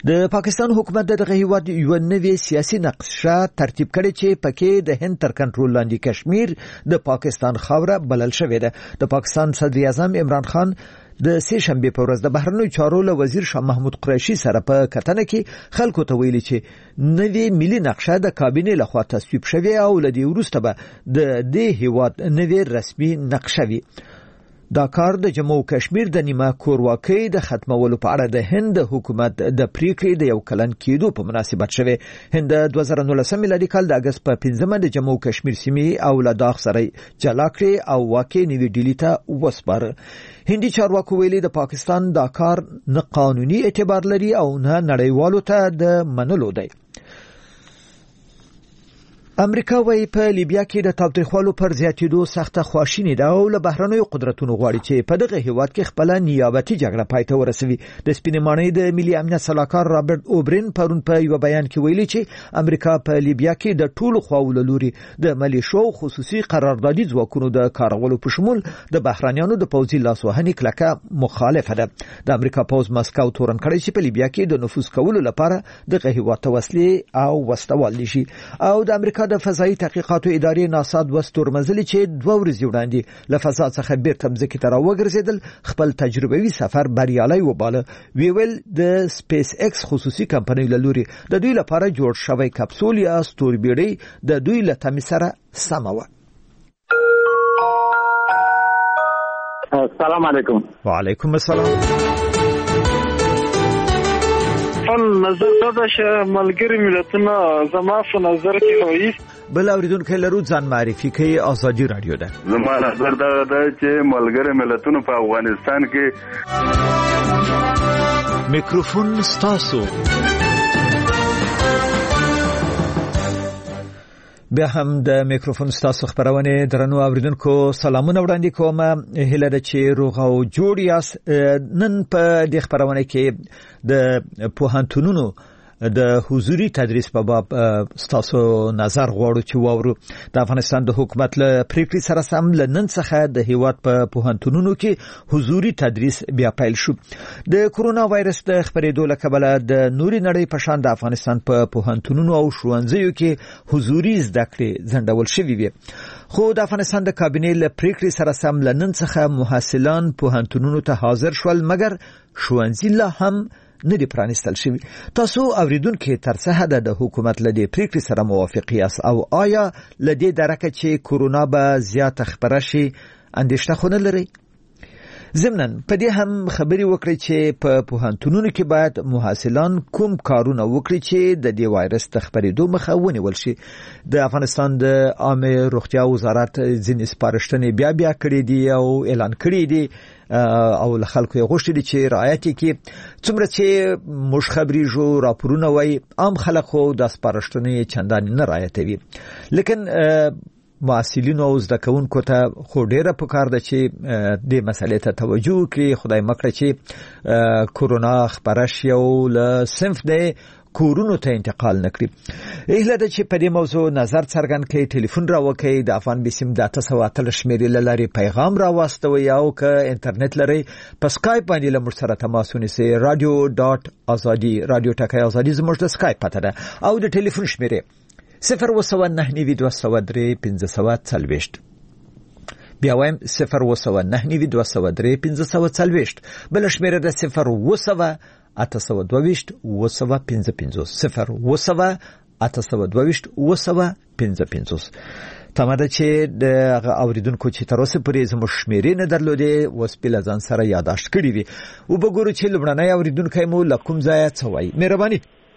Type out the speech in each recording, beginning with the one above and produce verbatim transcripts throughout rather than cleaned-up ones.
د پاکستان حکومت دغه هیواد یو نوې سیاسي نقشه ترتیب کړې چې پکې د هند تر کنټرول لاندې کشمیر د پاکستان خاوره بلل شوې ده. د پاکستان صدر اعظم عمران خان د سه شنبه په ورځ د بهرنیو چارو له وزیر شاه محمود قریشي سره په کتنه کې خلکو ته ویلي چې نوې ملي نقشه د کابینې لخوا تصویب شوې او لدی وروسته به د دې هیواد نوې رسمي نقشه وي. دا کار د جموں و کشمیر د نیمه کورواکۍ د ختمولو په اړه د هند حکومت د پریکړې د یو کلن کېدو په مناسبت شوه. هند د دوه زره نولسم میلادي کال د اگست په پنځمه د جموں و کشمیر سیمې او لداخ سره جلا کړې او واقع نیوی ډیلی ته وسپاره. هندي چارواکو ویلي د پاکستان دا کار نه قانوني اعتبار لري او نه نړیوالو ته د منلو دی. امریکا وايي په لیبیا کې د تاوتریخوالو پر زیاتېدو سخته خواشیني ده او له بهرنیو قدرتونو غواړي چې په دغه هیواد کې خپل نیابتي جګړه پای ته ورسوي. د سپینمانۍ د ملي امنیت سلاکار رابرټ اوبرین پرون په یو بیان کې ویلي چې امریکا په لیبیا کې د ټولو خواو له لوري د ملیشو خصوصي قراردادي ځواکونو د کارولو په شمول د بهرنیانو د پوځي لاسوهنې کلکه مخالفه ده. د امریکا پوځ مسکو تورن کړی چې په لیبیا کې د نفوذ کولو لپاره دغه هیواد ته وسلې او وسوال لشي. او د امریکا د فضایي تحقیقاتو ادارې ناسا د وستورمزلي چې دوه ورځې وړاندې له فضا څخه بیرته مځکې ته راوګرځېدل خپل تجربوي سفر بریالي وباله. ویل د سپیس ایکس خصوصي کمپنۍ له لوري د دوی لپاره جوړ شوی کپسول یا ستوربیړۍ د دوی له تمې سره سمه وه. السلام علیکم. وعلیکم السلام. خپل نظر دا چې ملګری ملتونه زما په نظر کې وایي بل اوریدونکو لرو ځان معرفي کوي. ازادي رادیو ده. زما نظر دا ده چې ملګری ملتونه په افغانستان کې میکروفون ستاسو. بیا هم د میکروفون ستاسو خبرونه درنو اوریدونکو سلامونه وړاندې کوم. هیله ده چې روغ او جوړ یاست. نن په دې خبرونه کې د پوهنتونونو د حضوري تدریس په باب ستاسو نظر غواړو چې واورو. د افغانستان د حکومت له پریکړې سره سم له نن څخه د هیواد په پوهنتونونو کې حضوري تدریس بیا پیل شو. د کورونا وایرس د خپرېدو له کبله د نوري نړۍ په شان د افغانستان په پوهنتونونو او ښوونځیو کې حضوري زده کړې ځنډول شوې وي. خو د افغانستان د کابینې له پریکړې سره سم له نن څخه محصلان پوهنتونونو ته حاضر شول مګر ښوونځي لا هم نه دی پرانستل شوی. تاسو اوریدونکو تر څه حد د حکومت لدی پریکړې سره موافق یاست او آیا لدی درکه چې کورونا به زیات خبره شي اندېښنه خو نه لري؟ ضمناً په دې هم خبري وکړي چې په پوهنتونونو کې باید محصلان کوم کارونه وکړي چې د دې وایرس د خپرېدو مخه ونیول شي. د افغانستان د عامه روغتیا وزارت ځینې سپارښتنې بیا بیا کړې دي او اعلان کړې دي او له خلکو یې غوښتي دي چې رعایت کړي. څومره چې موږ خبريږو راپورونه وایي عام خلک خو د سپارښتنې چندان نه رعایتوي. لیکن معلولین او زده کوونکو ته خو ډیره پکار ده چې د مسلې ته توجه وکړي. خدای مکړه چې کورونا خبره شي او له صنف د کورونو ته انتقال نکړي. ایله د چې په دې موضوع نظر څرګند کړي ټلیفون راوکړي د افغان بسم د اته سوه اتلس شمیرې لاري پیغام راوستوي او که انټرنیټ لري په سکایپ باندې له موږ سره تماس ونیسئ. رادیو ډاټ ازادي رادیو ټکی ازادي زموږ د سکایپ پته ده او د ټلیفون شمیرې صفر وسوه نه نوي دوه سوه درې پنځه سوه څلوېښت. بیا وایم صفر وسوه نه نوي دوه سوه درې پنځه سوه څلوېښت. بل شمیره د صفر وسوه اته سوه دوه ویشت اوه سوه پنځه پنځوس. صفر وسوه اته سوه دوه ویشت اوه سوه پنځه پنځوس. تماده چې د اوریدونکو چې تر اوسه پورې زموږ شمیرې نه درلودې اوس په لزان سره یاداشت کړې وي. او وګورو چې لومړنی اوریدونکو مو لکم ځای څه وایي. مهرباني.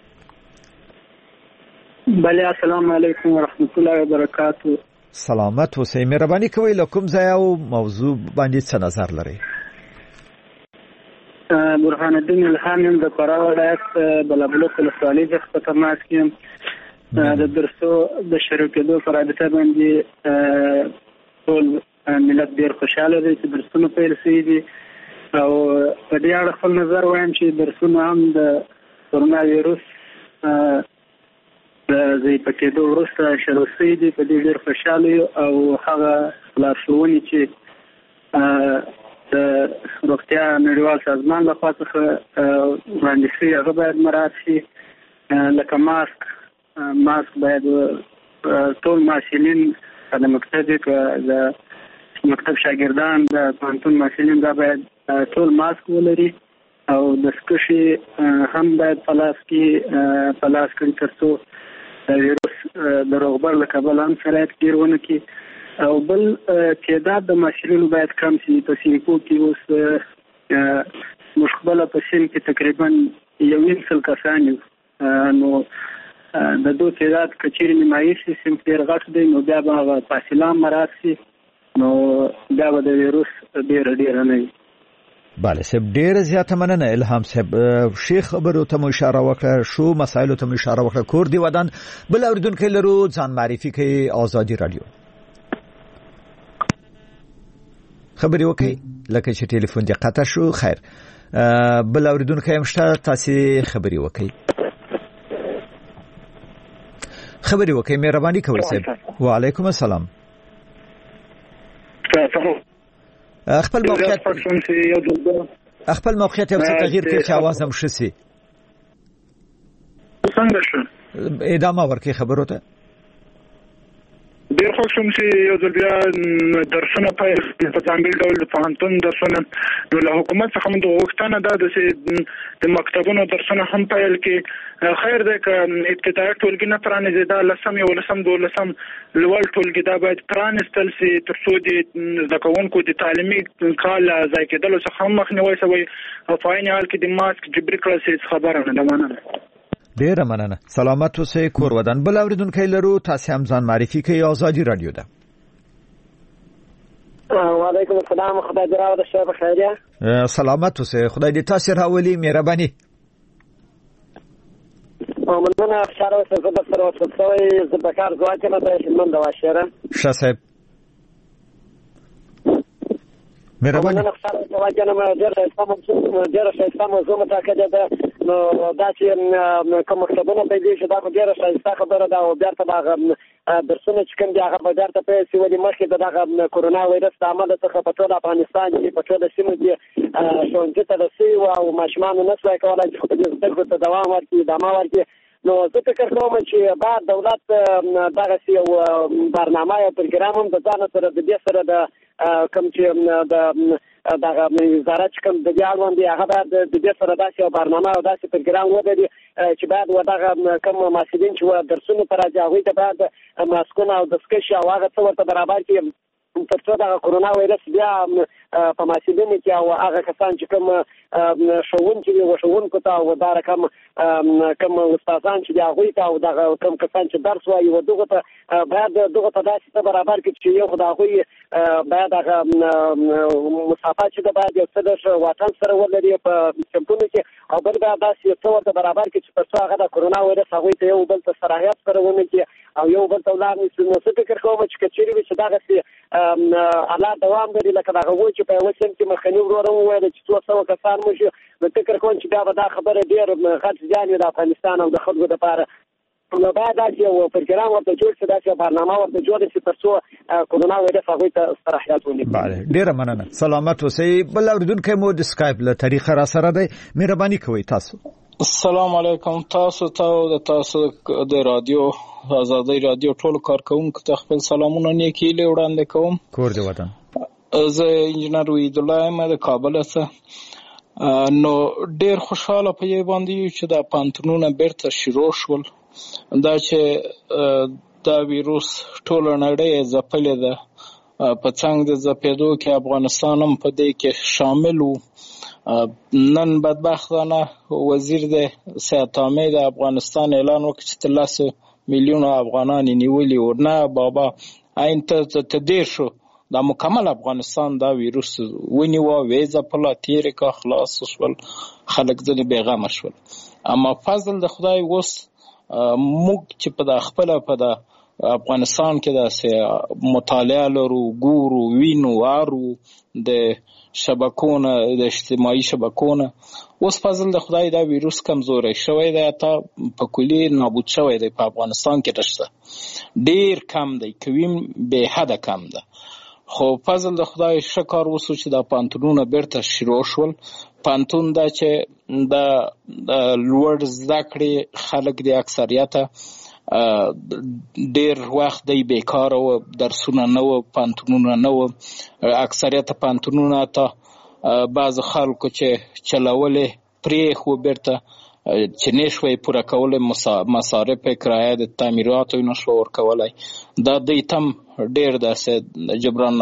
بله السلام علیکم ورحمت الله وبرکاتہ. سلامت اوسئ. مهرباني کوئ له کوم ځای او موضوع باندې څه نظر لرئ؟ برهان الدین الهام یم د فراه ولایت بلابلوک ولسوالۍ څخه په تماس کې یم. د درسو د شروع کېدو په رابطه باندې ټول ملت ډېر خوشحاله دی چې درسونه پیل شوي دي او په دې اړه خپل نظر وایم چې درسونه هم د کورونا ویروس د ځای په کېدو وروسته شروع شوي دي. په دې ډېر خوشحاله یو او هغه لارښوونې چې د روغتیا نړیوال سازمان لخوا څخه وړاندې شوي هغه باید مراعات شي، لکه ماسک ماسک باید ټول محصلین د مکتب د مکتب شاګردان د پوهنتون محصلین دا باید ټول ماسک ولري او د سکشي هم باید په لاس کې په لاس کړي تر څو د ویروس د روغبړ له کبله هم سرایت ډېر ونه کړي. او بل تعداد د محصلینو باید کم شي. په سیمکو کې اوس موږ خپله په سیم کې تقریبا یو نیم سل کسان یو، نو د دو تعداد که چیرې نیمایي شي سیم ډېر غټ دی، نو بیا به هغه فاصله هم مراعات شي، نو بیا به د ویروس ډېره ډېره نه وي. بله صاحب، ډېره زیاته مننه الهام صاحب. ښې خبرو ته مو اشاره وکړه، شو مسایلو ته مو اشاره وکړه. کور دی ودان. بل اورېدونکی لرو، ځان معرفي کوي. آزادي راډیو خبرې وکړئ، لکه چې ټلیفون دې قطع شو. خیر، بل اورېدونکی هم شته، تاسې خبرې وکړئ خبرې وکړئ مهرباني کوئ صاحب. وعلیکم السلام. خپل موقعیت خپل موقعیت یو څه تغییر کړئ چې اواز هم ښه شي. څنګه شو؟ ادامه ورکړئ خبرو ته. ډېر خوښ شوم چې یو ځل بیا درسونه پیل په ځانګړي ډول د پوهنتون درسونه، نو له حکومت څخه موږ غوښتنه ده چې د مکتبونو درسونه هم پیل کړي. خیر دی که ابتدایي ټولګي نه پرانیزي، دا لسم یولسم دولسم لوړ ټولګي دا باید پرانیستل سي تر څو د زده کوونکو د تعلیمي کال ضایع کېدلو څخه هم مخنیوی شوی او په عین حال کې د ماسک جبري کړل سي. خبره نه ده. مننه. ډیره مننه. سلامت اوسئ. کور ودان. بل اورېدونکی لرو، تاسې هم ځان معرفي کوئ. آزادي راډیو ده. وعلیکم السلام. خدای دې راوړي شه په خیریه. سلامت اوسئ. خدای دې تاسې راولي. مهرباني. مننه. خوشحاله اوسئ. زه درسره وصل شوی، زه په کار ځواک یم، د خدمت د واشره. ښه صاحب، مهرباني. مننه. خوشحاله اوسئ. واجنم ډېره ښایسته موضوع متاکده ده. نو دا چې کوم مکتبونه پیدا شي دا خو ډېره ښایسته خبره ده، او بیرته به هغه درسونه چې کوم دي هغه به بیرته پیل شي، ولې مخکې د دغه کورونا وایرس د امله څخه په ټول افغانستان کې په ټوله سیمه کې ښوونځي ته رسېدلي وو او ماشومانو نه شوای کولی چې خپلې زده کړو ته دوام ورکړي، ادامه ورکړي. نو زه فکر کوم چې باید دولت دغسې یو برنامه یا پروګرام هم د ځانه سره د دې سره د کوم چې د دغه وزارت چې کوم د دې اړوند دی هغه باید د دې سره داسې یو برنامه او داسې پروګرام ولري چې باید و دغه کوم محصلین چې درسونه ته راځي هغوی ته باید ماسکونه او دستکشې او هغه څه ورته برابر کړي تر څو دغه کورونا وایرس بیا په محصلینو کې او هغه کسان چې کوم ښوونکي دي و ښوونکو ته او دا رقم کوم استادان چې دي هغوی ته او دغه کوم کسان چې درس وایي و دغو ته باید دغو ته داسې څه برابر کړي چې یو خو د هغوی باید هغه مسافت چې ده باید یو څه لږ واټن سره ولري په صنفونو کې، او بل باید داسې یو څه ورته برابر کړي چې تر څو هغه د کورونا وایرس هغوی ته یو بل ته صلاحیت سره ونه کړي او یو بل ته ولاړ نشي. نو زه فکر کوم چې که چېرې وي چې دغسې الله دوام لري لکه دغه و چې په یوه سیم کې مخکني وروره وویل چې څو سوه کسان مو شي، نو فکر کوم چې بیا به دا خبره ډېر غټ زیان وي د افغانستان او د خلکو دپاره. نو باید داسې یو پروګرام ورته جوړ شي، داسې یو برنامه ورته جوړه شي تر څو کورونا وایرس هغوی ته صلاحیت ونکړي. بله، ډېره مننه. سلامت اوسئ. بل اورېدونکی مو د سکایپ له طریقه را سره دی. مهرباني کوئ تاسو. السلام علیکم. تاسو ته او د تاسو د رادیو آزادۍ رادیو ټولو کارکوونکو ته خپل سلامونه نیکې هیلې وړاندې کوم. کور دې وطن. زه انجینر وحیدالله یم د کابل څخه. نو ډېر خوشحاله په یې باندې یو چې دا پوهنتونونه بیرته شروع شول. دا چې دا ویروس ټوله نړۍ یې ځپلې ده، په څنګ د ځپېدو کې افغانستان هم په دې کې شامل و. نن بدبختانه وزیر د صحت عامې د افغانستان اعلان وکړ چې ترلاسه میلیونه افغانان یې نیولي وو. نه بابا، عین ته دیر شو دا مکمل افغانستان دا ویروس ونیوه، ویې ځپله، تېرې کا، خلاص شول، خلک ځنې بېغمه شول. اما فضل د خدای اوس موږ چې په دا خپله په دا افغانستان کې داسې مطالعه لرو، ګورو، وینو، وارو د شبکونه د اجتماعي شبکونه، اوس فضل د خدای دا ویروس کمزوری شوی دی، تا په کلي نابود شوی دی. په افغانستان کې نشته، ډېر کم دی، کویم بې حده کم ده. خو فضل د خدای ښه کار وسو چې دا پانتونونه بیرته شروع شول. پانتون دا چې د لوړ زده کړې خلک د اکثریته ډیر وخت دی بیکاره و، درسونه نه و، پانتونونه نه و. اکثریت پانتونونه ته بعض خلکو چې چلولې پرېښو بیرته چې نشوی پوره کولی مصارف کرایه د تعمیراتو نشو ورکولی. دا دوی تم ډیر داسې جبران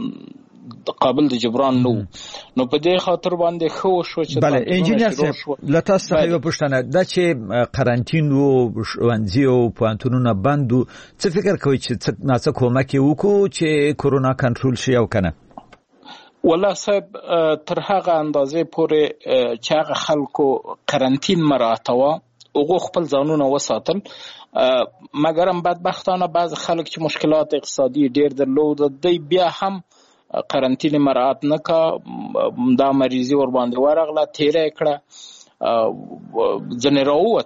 قابل د جبران نو نو په دې خاطر باندې ښه وشو چې بله انجینر صاحب له تاسو څخه یوه پوښتنه دا چې قرنټین و، ښوونځي او پوهنتونونه بند و، څه فکر کوئ چې څه ناڅه کومک یې وکړو چې کرونا کنټرول شي او که نه؟ والله صاحب تر هغه اندازې پورې چې هغه خلکو قرنټین مراعاتوه هغو خپل ځانونه وساتل، مګر هم بدبختانه بعض خلک چې مشکلات اقتصادي ډیر درلود دوی بیا هم قرنټین مراعات نه کا، دا مریضي ور باندې ورغله تیره کړه، ځنې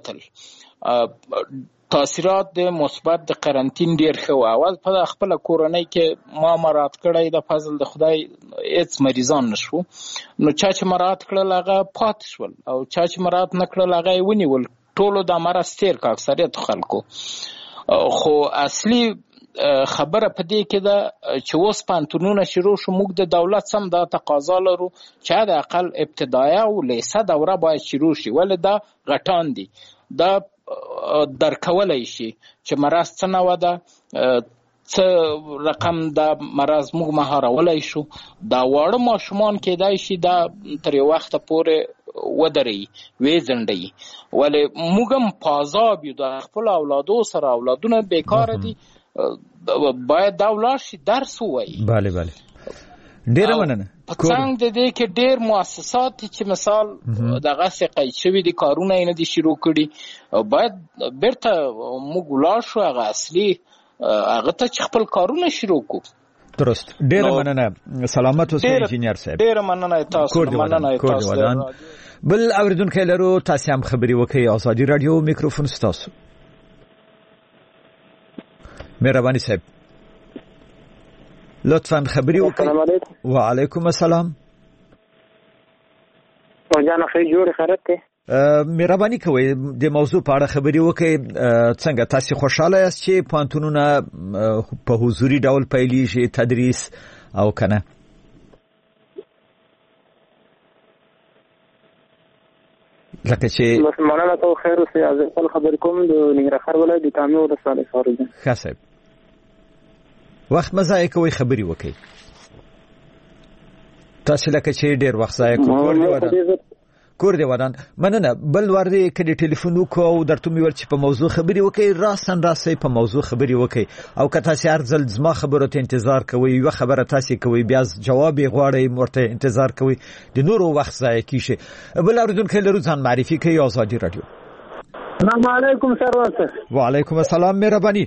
راووتل. تاثیرات د مثبت د قرنټین ډیر ښه و. اول په خپله کورنۍ کې ما مراعات کړی د فضل د خدای هېڅ مریضان نشو، نو چا چې مراعات کړل هغه پاتې شول او چا چې مراعات نه کړل هغه یې ونیول. ټولو دا مرض تیر که اکثریت خلکو. خو اصلي خبره په دې کې ده چې اوس پانتونونه شروع شو، موږ د دولت سم دا تقاضا لرو چې حد اقل ابتدایه او لیسه دوره باید شروع شي، ولې دا غټان دي، دا درکولی شي چې مرض څه نوه ده، څه رقم دا مرض موږ مهارولی شو. دا واړه ماشومان کیدای شي دا تر یو وخته پورې ودرېږي، ویځنډوي، ولې موږ هم په عذاب یو، د خپلو اولادو سره اولادونه بیکاره دي، باید دا ولاړ شي درس ووایي. بله بله ډیره مننه. په څنګ د دې کې ډیر مؤسسات چې مثال دغسې قید شوي دي، کارونه یې نه دي شروع کړي، باید بیرته موږ ولاړ شو هغه اصلي هغه ته چې خپل کارونه شروع کړو. درست. ډیره مننه. سلامت اوسئ انجینر صاحب. ډیره مننه تاسو. مننه تاسو. بل اوریدونکي لرو، تاسو هم خبري وکړئ. ازادي رادیو میکروفون ستاسو. مهرباني صاحب لطفاً خبري وکړئ. السلام علیکم. وعلیکم السلام. ورجانه خیر جوړ خیرت ته. مهرباني کوئ د موضوع په اړه خبري وکړئ. څنګه تاسو خوشاله یاست چې پوهنتونونه په حضوري ډول پیلېږي تدریس او کنه؟ لکه چې مسلمانانو ته خیر اوسئ. از خبر کوم د ننګرهار ولایت د کامې ولسوالۍ څخه یم. ښه صاحب، وخت مه ضایع کوئ، خبرې وکړئ. تاسو لکه چې ډېر وخت ضایع کوئ. کور دی ودان. مننه. بل ور دی کله ټلیفون وکړو او درته مې ول چې په موضوع خبرې وکړئ، راستن راسئ په موضوع خبرې وکړئ. او که تاسو هر ځل زما خبرو ته انتظار کوئ، یو خبره تاسو کوئ بیا جواب یې غواړئ، ورته انتظار کوئ، د نورو وخت ضایع کیږي. بل اوریدونکي لرو، ځان معرفي کوي. ازادي رادیو. السلام علیکم سروان صاحب. وعلیکم السلام. مهرباني.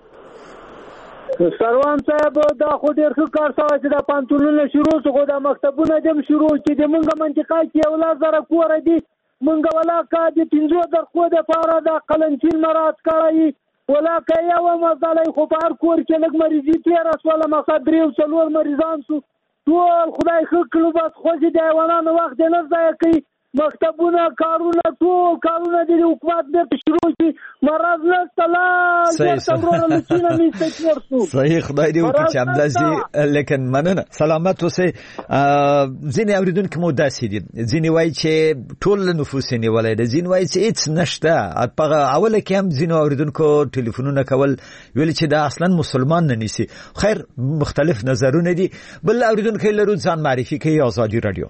سروان صاحب دا خو ډیر ښه کار شوی چې دا پانتونونه شروع شو، خو دا مکتبونه دم شروع چې د مونږ منطقه کې یو لس زره کوره دي، مونږ ولاکه د پنځو درخو دپاره دا قلنټین مراعات کړی، ولاکه یوه مسله خو په هر کور کې لږ مریضي تېره شوله، مثلا درې او څلور مریضان شو، ټول خدای ښه کړو، بس خوښې د حیوانانو وخت یې نه ضایع کوي. مکتبونه کارونه ټول کارونه د حکومت بیرته شروع شي، مرض نشته، لا بیرته ورونه له چینه میسته تېر شو. صحیح، خدای دې وکړي چې همداسې. لیکن مننه، سلامت اوسئ. ځینې اورېدونکي مو داسې دي، ځینې وایي چې ټول نفوس یې نیولی دی، ځینې وایي چې هېڅ نشته. په اوله کې هم ځینو اورېدونکو ټلیفونونه کول، ویل چې دا اصلا مسلمان نه نیسي. خیر، مختلف نظرونه دي. بل اورېدونکی لرو، ځان معرفي کوي. ازادي رادیو.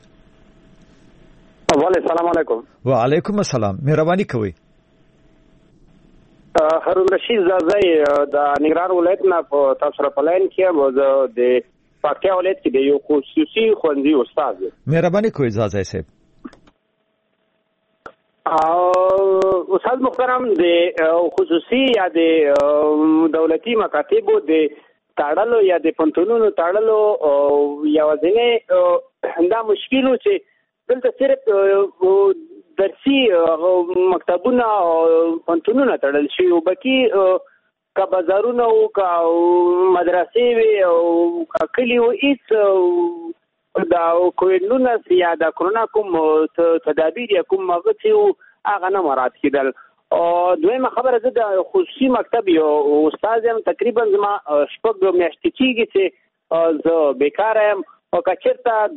والله السلام علیکم. وعلیکم السلام. مهرباني کوئ. هارون رشید زازای د ننګرهار ولایت نه په تاسو سره په لاین کې یم. زه د پکتیا ولایت کې د یو خصوصي ښوونځي استاد یم. مهرباني کوئ زازای صاحب. استاد محترم، د خصوصي یا د دولتي مکاتبو د تړلو یا د پوهنتونونو تړلو یوازینی دا مشکل و چې دلته صرف درسي مکتبونه او پوهنتونونه تړل شوي، او باقي که بازارونه او که مدرسې وي او که کلي وو هېڅ دا کوویډ یا د کرونا کوم تدابیر یا کوم هغه چې وو هغه نه مراعات کېدل. او دویمه خبره زه د خصوصي مکتب یو استاد یم، تقریبا زما شپږ میاشتې کېږي چې زه بیکاره یم او که چېرته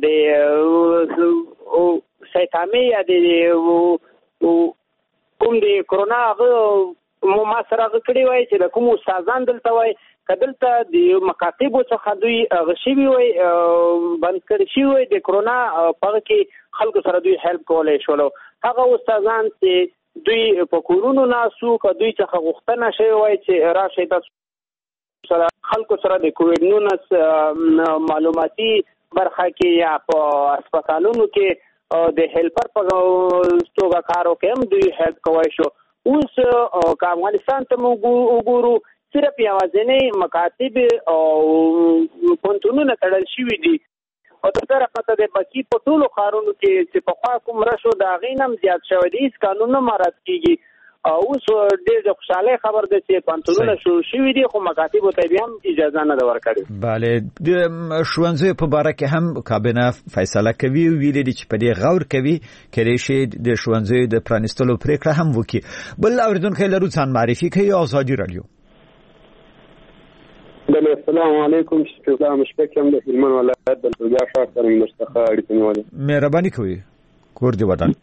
د سیتامې یا د کوم د کرونا هغه ما سره هغه کړي وای چې د کوم استادان دلته وای که دلته د مکاتبو څخه دوی هغه شوي وای بند کړي شوي وای د کرونا په هغه کې خلکو سره دوی هیلپ کولی شولو. هغه استادان چې دوی په کورونو ناسو که دوی څخه غوښتنه شوې وای چې راشئ تاسو سره خلکو سره د کوویډ نولس معلوماتي برخه کې یا په هسپتالونو کې د هیلپر په توګه کار وکړي هم دوی هیلپ کولی شو. اوس که افغانستان ته موږ وګورو صرف یوازینۍ مکاتب او پوهنتونونه تړل شوي دي او تر طرفه ته د بکي په ټولو ښارونو کې چې پخوا کوم رش و د هغې نه هم زیات شوی دی، هېڅ قانون نه مراعات کېږي. اوس ډېر د خوشحالۍ خبر ده چې پوهنتونونه شروع شوي دي خو مکاتبو ته بیا هم اجازه نه ده ورکړې. بله، د ښوونځیو په باره کې هم کابینه فیصله کوي، ویلي دي چې په دې غور کوي کېدای شي د ښوونځیو د پرانیستلو پرېکړه هم وکړي. بل اورېدونکی لرو، ځان معرفي کوي. ازادي راډیو. بله، السلام علیکم. شفیق الله مشفق یم د هلمند ولایت د لوګیا ښار سره مې څخه اړیکه نیولې. مهرباني کوئ، کور دې ودان.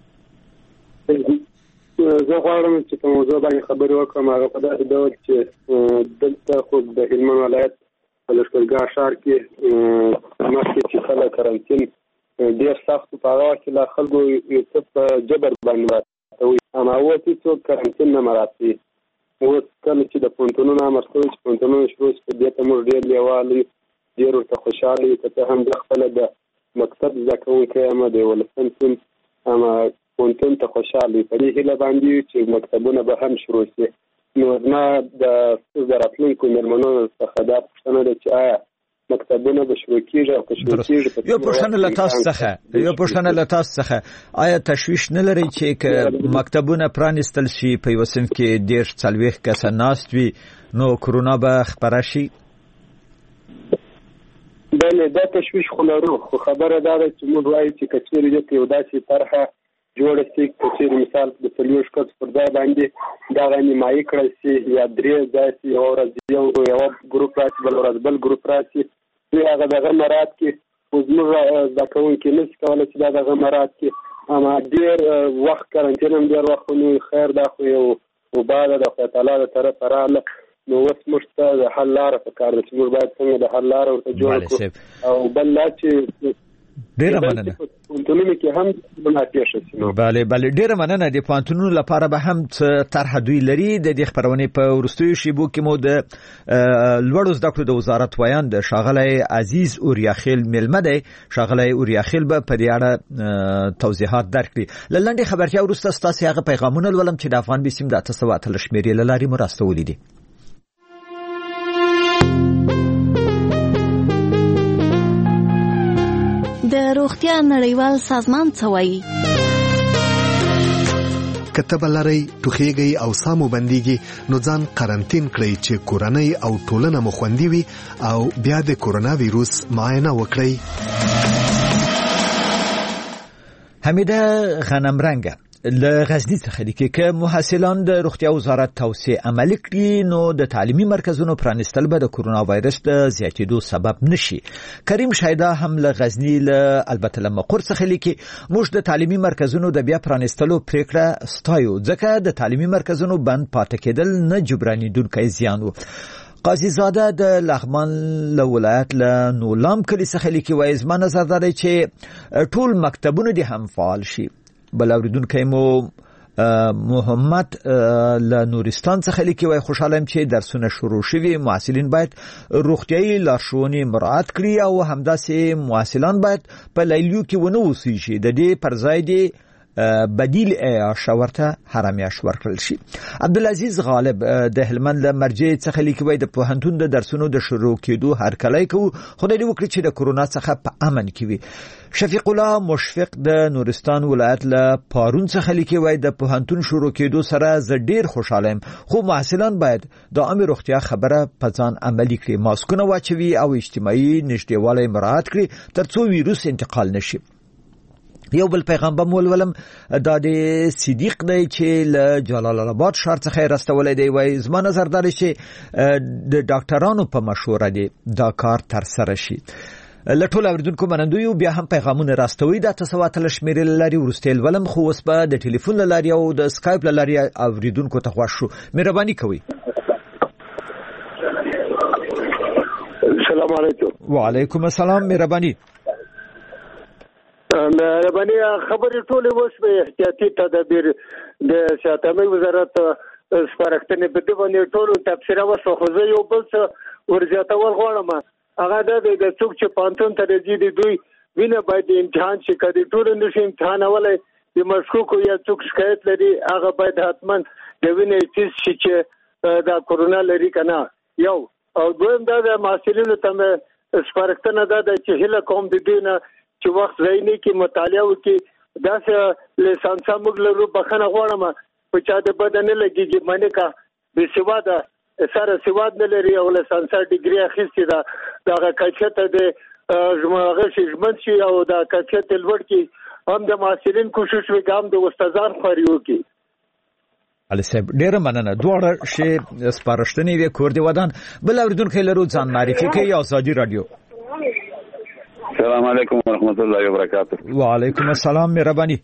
زه غواړم چې په موضوع باندې خبرې وکړم. هغه په داسې ډول چې دلته خو د هلمند ولایت په لوګیا ښار کې مخکې چې خلک کرنټین ډېر سخت په هغه وخت کې لا خلکو یو څه په جبر باندې ماتوي، اما اوس هېڅوک کرنټین نه مراعات کوي. اوس کله چې د پوهنتونونو امر شوی چې پوهنتونونه شروع شي، په دې ته موږ ډېر لیوال یو، ډېر ورته خوشحاله یو. که څه هم زه خپله د مکتب زده کوونکی یم، د یولسم صنف، اما پوهنتون ته خوشحاله یو. په دې هیله باندې چې مکتبونه به هم شروع شي. نو زما د راتلونکو مېرمنو څخه دا پوښتنه ده چې آیا مکتبونه به شروع کېږي او که شروع کېږي. یو پوښتنه له تاسو څخه یو پوښتنه له تاسو څخه آیا تشویش نه لرئ چې که مکتبونه پرانیستل شي په یوه صنف کې دېرش څلوېښت کسه ناست وي نو کرونا به خپره شي؟ بله، دا تشویش خو لرو، خو خبره دا ده چې موږ وایو چې که چېرې دلته یو داسې طرحه جوړه شي، که چېرې مثال د څلوېښت کسو پر ځای باندې دغه نیمایي کړل شي یا درې داسې یوه ورځ یو یوه ګروپ راشي، بل ورځ بل ګروپ راشي، دوی هغه دغه مراعات کړي. خو زموږ زده کوونکي نشي کولی چې دا دغه مراعات کړي، اما ډېر وخت کرنټین هم ډېر وخت ونیوي. خیر دا خو یو وبا ده د خدای تعالی د طرفه راغله، نو اوس موږ ته د حل لاره پکار ده چې موږ باید څنګه د حل لاره ورته جوړه کړو. او بل لا چې ډیره مننه. پوهنتونونو کې هم مناقشه شي. بله بله، ډیره مننه. د پوهنتونونو لپاره به هم طرح دوی لري. د دې خبرونې په وروستیو شیبو کې مو د لوړو زده کړو د وزارت ویان د ښاغلی عزیز اوریاخیل میلمه دی. ښاغلی اوریاخیل به په دې اړه توضیحات درکړي. له لنډې خبرتیا وروسته ستاسې هغه پیغامونه لولم چې د افغان بیسیم د اته سوه اتلس شمېرې له لارې مو راستولي دي. د روغتیا نړیوال سازمان څه وایي؟ که تبه لرئ، ټوخیږئ او ساه مو بندیږي نو ځان قرنطین کړئ چې کورنۍ او ټولنه مو خوندي وي او بیا د کورونا ویروس معاینه وکړئ. حمیده غنمرنګه له غزني څخه لیکي که محصلان د روغتیا وزارت توصیه عملي کړي نو د تعلیمي مرکزونو پرانیستل به د کورونا وایرس د زیاتېدو سبب نشي. کریم شایده هم له غزني له البته له مقر څخه لیکي موږ د تعلیمي مرکزونو د بیا پرانیستلو پریکړه ستایو ځکه د تعلیمي مرکزونو بند پاتې کېدل نه جبرانېدونکی زیان و. قاضي زاده د لغمان له ولایت له نولام کلي څخه لیکي وایي زما نظر دا دی چې ټول مکتبونه دې هم فعال شي. بل اوریدونکی مو محمد له نورستان څخه لیکي وایي خوشحاله یم چې درسونه شروع شوي. محصلین باید روغتیایي لارښوونې مراعات کړي او همداسې محصلان باید په لیلیو کې ونه اوسېږي. د دې پر ځای دې بدیل عیاش ورته هر میاش ورکړل شي. عبدالعزیز غالب د هلمند له مرجع څخه لیکوي د پوهنتون د درسونو د شروع کېدو هر کله کو خدای دې وکړي چې د کورونا څخه په امن کې وي. شفیق الله مشفق د نورستان ولایت له پارون څخه لیکوي د پوهنتون شروع کېدو سره ز ډیر خوشاله یم، خو محصلان باید د عامه روغتیا خبره په ځان عملي کړي، ماسکونه واچوي او اجتماعي نږدېوالی مراعات کړي ترڅو ویروس انتقال نشي. یو بل پیغام به مولولم دا د صدیق دی چې له جلال آباد ښار څخه راستولې دی، وای زما نظر دا چې د ډاکټرانو په مشوره دی دا کار تر سره شي. لټول اوریدونکو منندوی بیا هم پیغامونه راستوي د تاسواتل شمیرل لري ورستل ولم خو اوس په د ټلیفون لاري او د اسکایپ لاري اوریدونکو ته خوښ شو. مهرباني کوئ. السلام علیکم. وعلیکم السلام. مهرباني مهرباني خبرې ټولې وشوې احتیاطي تدابیر د صحت وزارت سپارښتنې په دې باندې ټولو تفسیره وشو، خو زه یو بل څه ورزیاتول غواړم. هغه دا دی د څوک چې پانتون ته راځي د دوی وینه باید امتحان شي، که د ټولو نشي امتحانولی د مشکوکو یا څوک شکایت لري هغه باید حتما د وینې ټیسټ شي چې دا کورونا لري که نه. یو او دویم دا د محصلینو ته مې سپارښتنه دا ده چې هیله کوم د دوی نه چې وخت ځای نه کړي، مطالعه وکړي. داسې لیسانسه موږ لرو، بخښنه غواړم په چا د بده نه لګېږي، منې که بې سواده سره سواد نه لري او لیسانسه ډیګري اخیستې ده د هغه کیفیته د هغه شي ژمن شي او د کیفیت یې لوړ کړي. هم د محصلین کوشش وکړي، هم د استادان خواري وکړي. علي صاحب ډیره مننه. دواړه شی سپارښتنې وی کور دی ودان. بل اوریدونکو لرو ځان معرفي کوي. آزادي رادیو. السلام علیکم ورحمۃ اللہ وبرکاتہ. وعلیکم السلام. مهرباني.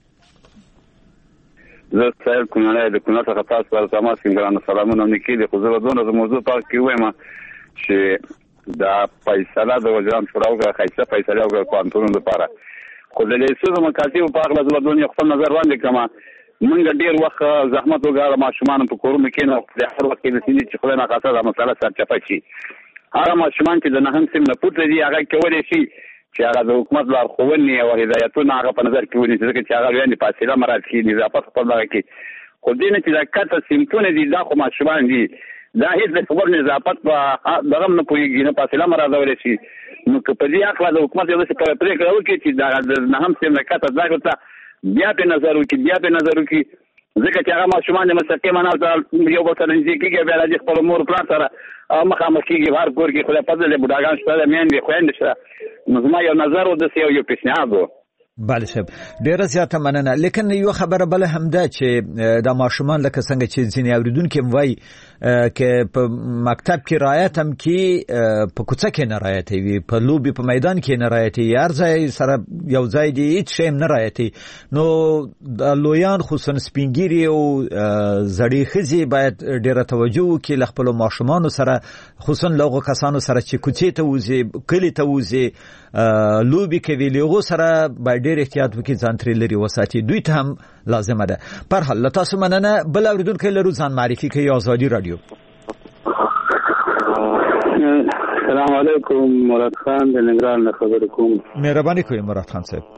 زه سایل کومه د کونړ څخه تاسو سره تماس کوم. ګرانو سلامونه نکې د خو زه دونه د موضوع په اړه کې وایم چې دا فیصله د وزارت شوراوګه خیسه فیصله او قانون لپاره خو د لیسو مکاتب په اړه د دنیا خپل نظر باندې کما مونږ ډیر وخت زحمت وکړو ماشومان په کورونو کې نه په هر وخت کې د سینې چې خو نه خاصه د مسله سرچپه شي. هغه ماشومان چې د نه هم سیم نه پټ دي هغه کولای شي چې هغه د حکومت لارښوونې او هدایتونه هغه په نظر کې ونیسي، ځکه چې هغه یعنې فاصله مراعات کړي، نظافت خپل دغه کړي. خو دې نه چې دا کته سیمټونه دي دا خو ماشومان دي، دا هېڅ د خبر نظافت په دغه هم نه پوهېږي، نه فاصله مراعاتولی شي. نو که په دې هکله د حکومت یو داسې پرېکړه وکړي چې د نه هم سیم نه کته زده ته بیا پرې نظر وکړي بیا پرې نظر وکړي، ځکه چې هغه ماشومان د مستقیمه نه یو بل سره نږدې کېږي، بیا راځي خپل مور پلار سره مخامخ کېږي. هر کور کې خدای فضل دی بوډاګان شته ده، میندې خویندې شته. نو زما یو نظر و داسې یو یو پیشنهاد و. بله صاحب ډیره زیاته مننه. لیکن یو خبره بله هم ده چې دا ماشومان لکه څنګه چې ځینې اوریدونکي هم وایي که په مکتب کې رعایت هم کې په کوڅه کې نه رعایت وي، په لوبې په میدان کې نه رعایت وي، هر ځای سره یو ځای دی هیڅ شی هم نه رعایت وي. نو لویان خصوصا سپینګیري او زړې ښځې باید ډیره توجه وکړي له خپلو ماشومانو سره، خصوصا له هغو کسانو سره چې کوڅې ته وځي، کلي ته وځي، لوبې کوي، له هغو سره باید ډیر احتیاط وکړي، ځان ترې لرې وساتي. دوی ته هم لازمه ده. پر حال له تاسو مننه. بل اوریدونکی لرو ځان معرفي کوي. آزادي رادیو. السلام علیکم. مراد خان د ننګرهار نه خبرې کوم. مهرباني کوئ مراد خان صاحب.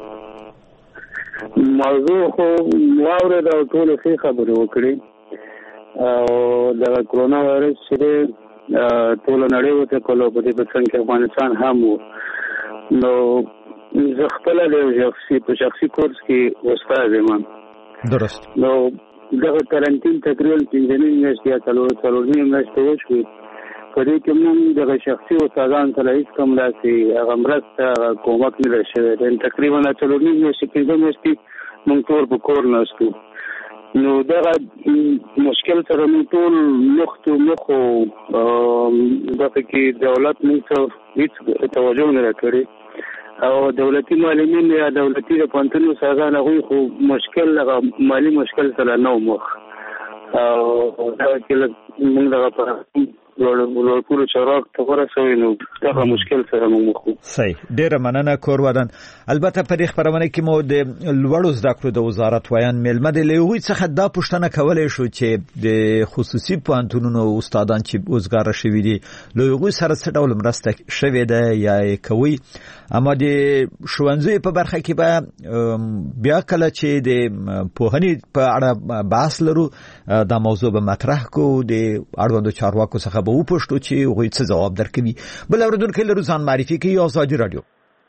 موضوع خو واورېد او ټولې ښې خبرې وکړې او د کرونا وایرس چې ټوله نړۍ وتکلو په دې په څنګ کې افغانستان هم و. نو زه خپله د شخصي په شخصي کورس کې استاد یم. درست. نو دغه کرنټین تقریبا پنځه نیم میاشتې یا څلور څلور نیم میاشتې وشوې. په دې کې موږ دغه شخصي استادانو سره هېڅ کوم داسې هغه مرسته هغه کومک نه ده شوی. تقریبا څلور نیم میاشتې پنځه میاشتې موږ ټول په کور ناست وو. نو دغه مشکل سره موږ ټول مخ تو مخ وو. دغه کې دولت موږ ته هېڅ توجه نه راکړې او دولتي معلمین یا دولتي د پوهنتون استادان هغوی خو مشکل هغه مالي مشکل سره نه و مخ. او دغه کې موږ دغه لوړ پوره چراغ ته ورسوي نو دا مشکل سره موږ مخ یو. صحیح، ډیره مننه کور ودان. البته په دې خبرونه کې مو د لوړو زده کړو د وزارت ویان میلمه د لوی څخه دا پوښتنه کولای شو چې د خصوصي پوهنتونونو استادان چې وزګار شوي دي لوی سره څه ډول مرسته شوې ده یا کوي، اما د ښوونځي په برخه کې به بیا کله چې د پوهنې په اړه بحث لرو دا موضوع به مطرح کو د اړوندو چارواکو څخه به وپوښتو چې غوي څه جواب درکوي. بل اوریدونکو لرو ځان معرفي کوي آزادي رادیو.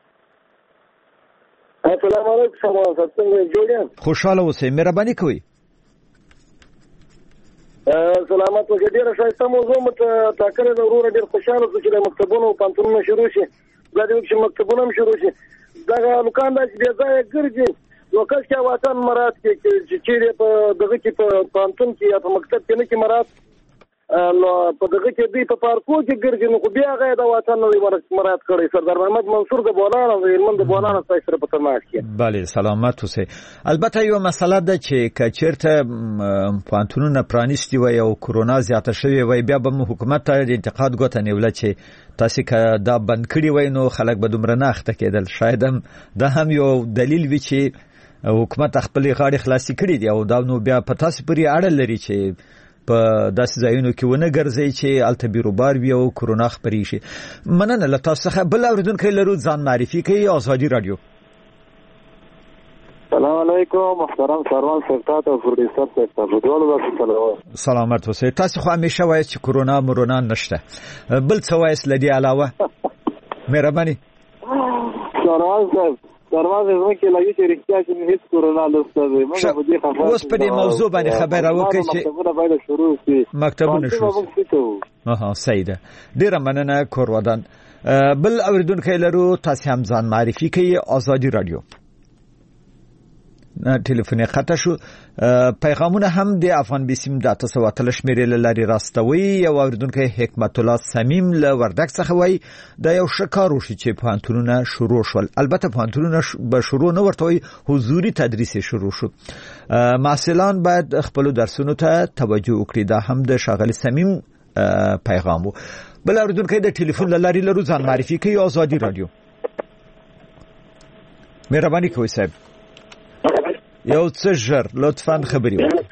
السلام علیکم، څنګه جوړ؟ خوشاله اوسئ، مهرباني کوئ. سلامات اوسئ. ډیره ښایسته موضوع مته ټاکلې ده وروره، ډیر خوشاله شو چې د مکتبونو او پوهنتونونو شروع شي. دا د چې مکتبونو هم شروع شي. دغه لوکان دا چې بې ځایه ګرځي نو کله چې وطن مراد کې چې چیرې په دغه کې په پوهنتون کې یا په مکتب کې نه کې مراد نو په دغه کې دوی په پارکو کې ګرځي نو خو بیا هغه د وطن نوې مراد کړی. سردار محمد منصور د بولان او هلمند د بولان سره په تماس کې. بله، سلامت اوسئ. البته یو مسله ده چې کچیرته پوهنتونونه پرانیستي وي او کرونا زیاته شوې وي بیا به حکومت ته د انتقاد ګوته نیوله چې تاسو که دا بند کړی وای نو خلک به دومره نه اخته کېدل. شاید هم دا هم یو دلیل وي چې حکومت خپل غاړي خلاصي کړی دی او دا نو بیا په تاسو پورې اړه لري چې په داسې ځایونو کې ونه ګرځي چې الته بیروبار وي او کرونا خپري شي. مننه له تاسو څخه. بل اوریدونکو لرو ځان معرفي کوي آزادي رادیو. سلام علیکم محترم سروان سرتات او پروډوسر سره ډول واسطه. سلامت اوسئ. تاسو خو همیشه وایي چې کرونا مرونا نشته، بل څه وایي لدی علاوه؟ مهرباني. سروان صاحب دروازه زموږ کې لګي چې رښتیا چې هیڅ کرونا نشته. موږ په دې خبره اوس په دې موضوع باندې خبره وکړي چې مکتبونه باید شروع شي. مکتبونه شروع شي. اها صحیح ده. ډیره مننه کور ودان. بل اوریدونکو لرو تاسو هم ځان معرفي کوي آزادي رادیو. ټلیفون خطا شو. پیغامونه هم د افغان بیسیم د تاسو وتل شمیرې لاري راستوي. او اوریدونکو حکمت الله سمیم له وردک څخه وای دا یو شکارو شي چې پوهنتونونه شروع شول. البته پوهنتونونه به شروع نه ورته وي، حضوري تدریس شروع شو. محصلان باید خپل درسونو ته توجه وکړي. دا هم د شاغلی سمیم پیغام وو. بل اوریدونکو د ټلیفون لاري لرو ځان معرفي کوي آزادي رادیو. مهرباني کوئ صاحب. یو څه ژر لطفاً خبري وکړئ.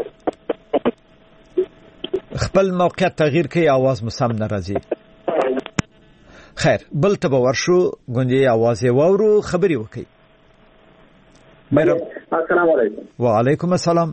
خپل موقعیت تغییر کړئ، आवाज مو سم نه راځي. خیر، بل ته به ورشو ګوندې आवाज یې واورو، خبري وکړئ. السلام علیکم. وعلیکم السلام.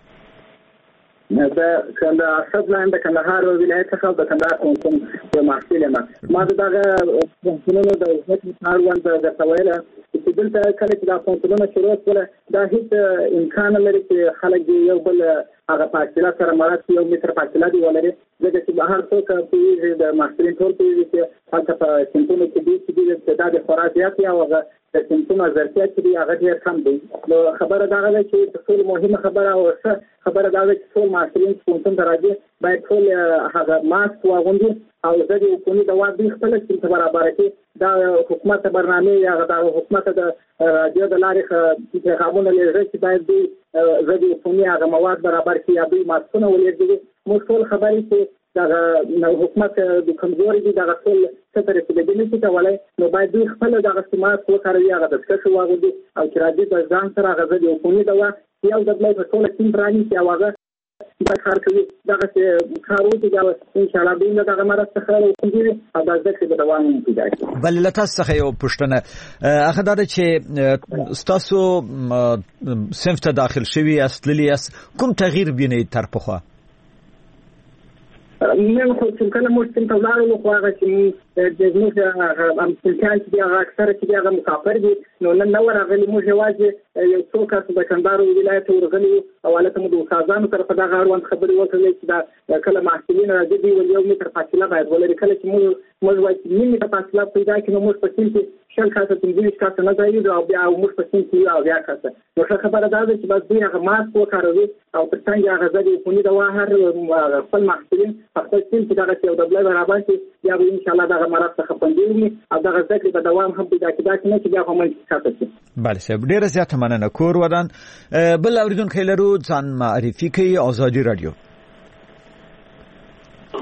دا کنده اسد لاندې کندهار ولایت څخه د کندهار کوم یو محصول ما ما دغه پونتونو د حکومت کاروان د تویله چې دلته کله چې دا پونتونو شروع کړه دا هیڅ امکان لري چې خلک یو بل هغه فاصله سره مراد یو متر فاصله دی ولري. ځکه چې بهر څوک پیږي د محصولین ټول پیږي چې هغه په سنتونو کې دي چې د تعداد خورا زیات یا هغه د سنتونو ظرفیت دی هغه ډیر کم دی. نو خبره دا ده چې ټول مهمه خبره او خبره دا ده چې ټول محصولین سنتون درجه باید ټول هغه ماسک واغوندي او د دې حکومت د واده خپل څه برابر کړي. دا حکومت برنامه یا د حکومت د راډیو د لارې پیغامونه لري چې باید د زړه حکومت هغه مواد برابر کړي یا د ماسکونو ولري. موږ ټول خبرې چې دا حکومت د کمزوري دي دا ټول څه ترې په دې نشي کولای. نو باید خپل د غسمات وکړي هغه د څه واغوندي او چې راځي د ځان سره هغه د حکومت دا یو د بل ټول ټیم براني چې هغه دا کار کوي. دا چې کارو چې دا ان شاء الله دینه دا مرسته خلک کوي او دا ځکه د دوام انتظار. بل لته څخه یو پښتنه اخه دا چې تاسو صنف ته داخل شوی اصلي کوم تغییر بینئ تر پخوا؟ من خو چې کله موږ څنګه ولاړو نو خو هغه چې د زموږ امریکایان چې هغه اکثره چې هغه مسافر دي نو نن نو راغلي موږ یوازې یو څو کسان د کندهار ولایت ورغلي او هلته موږ د استادانو سره په دغه اړوند خبرې وکړې چې دا کله محصلین راځي دی ول یو متر فاصله باید ولري. کله چې موږ موږ وایي چې نیمه فاصله پیدا کړو نو موږ په سیمه کې شل کاسه تنظیم کاسه نه ځای او بیا موږ په سیمه کې او بیا کاسه نو خبره دا ده چې بس دوی هغه ماسک وکاروي او تر څنګه هغه ځای په دې دوه هر خپل محصلین خپل سیمه کې دغه یو د بل برابر شي یا به ان شاء الله دغه مراد څخه پندېږي او دغه ذکر په دوام هم پیدا کېدای چې نه چې بیا هم څه شي. بله صاحب ډیره زیاته مننه کور ودان. بل اوریدونکو لرو ځان معرفي کوي آزادي رادیو.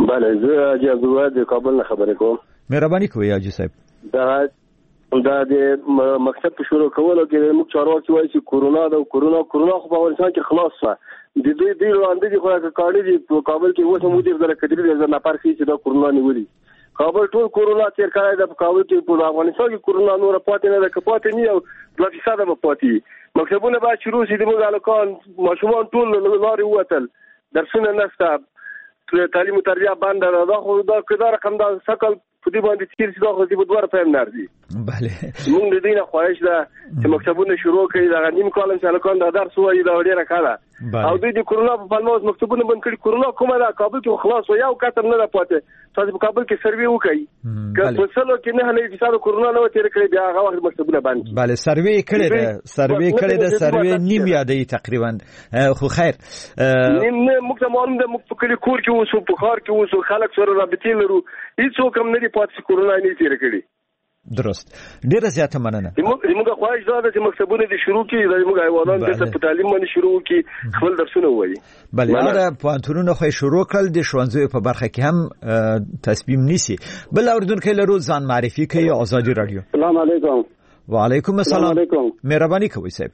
بله زه حاجي عبدالواحد د کابل نه خبرې کوم. مهرباني کوئ حاجي صاحب. دا دا د مکتب په شروع کولو کې موږ چارواکي وایي چې کورونا دا کورونا کورونا خو په افغانستان کې خلاص شو. د دوی دوی وړاندې دي خو کاڼي دي په کابل کې اوس هم دې د کډري د نفر چې دا کورونا نیولي. کابل ټول کورونا تیر کړی د کابل کې په افغانستان کې کورونا نور پاتې نه ده، که پاتې نه یو دوه فیصده به پاتې. مکتبونه باید شروع شي، د موږ هلکان ماشومان ټول لارې ووتل، درسونه نشته، تعلیم و تربیه بنده ده. دا خو دا که دا رقم دا سکل په دې باندې تیر شي دا خو دې به دوه رقم نه ارځي. بله موږ د دې نه خواهش ده چې مکتبونه شروع کړي، دغه نیم کال چې هلکان دا درس ووایي دا ډېره ښه ده. او دوی د کورونا په پلمه اوس مکتبونه بند کړي. کورونا کومه ده؟ کابل کې خلاص و، یو کتر نه ده پاتې. تاسو په کابل کې سروې وکړئ، که په سلو کې نه نهه فیصده کورونا نه و تېره کړې، بیا هغه وخت مکتبونه بند کړي. بله سروې کړې ده، سروې کړې ده، سروې نیم یادوي تقریبا. خو خیر نیم نه موږ ته معلوم ده، موږ په کلي کور کې اوسو، په ښار کې اوسو، خلک سره رابطې لرو، هېڅوک هم نه دي پاتې چې کورونا یې نه تېره کړي. درست، ډیره زیاته مننه. زموږ خواهش دا ده چې مکتبونه دې شروع کړي، زموږ حیوانان دلته په تعلیم باندې شروع کړي، خپل درسونه ووایي. بله هغه پوهنتونونه خو شروع کړل، د ښوونځیو په برخه کې هم تصمیم نیسي. بل اورېدونکی لرو، ځان معرفي کوي. ازادي راډیو. السلام علیکم. وعلیکم السلام. مهرباني کوئ صاحب.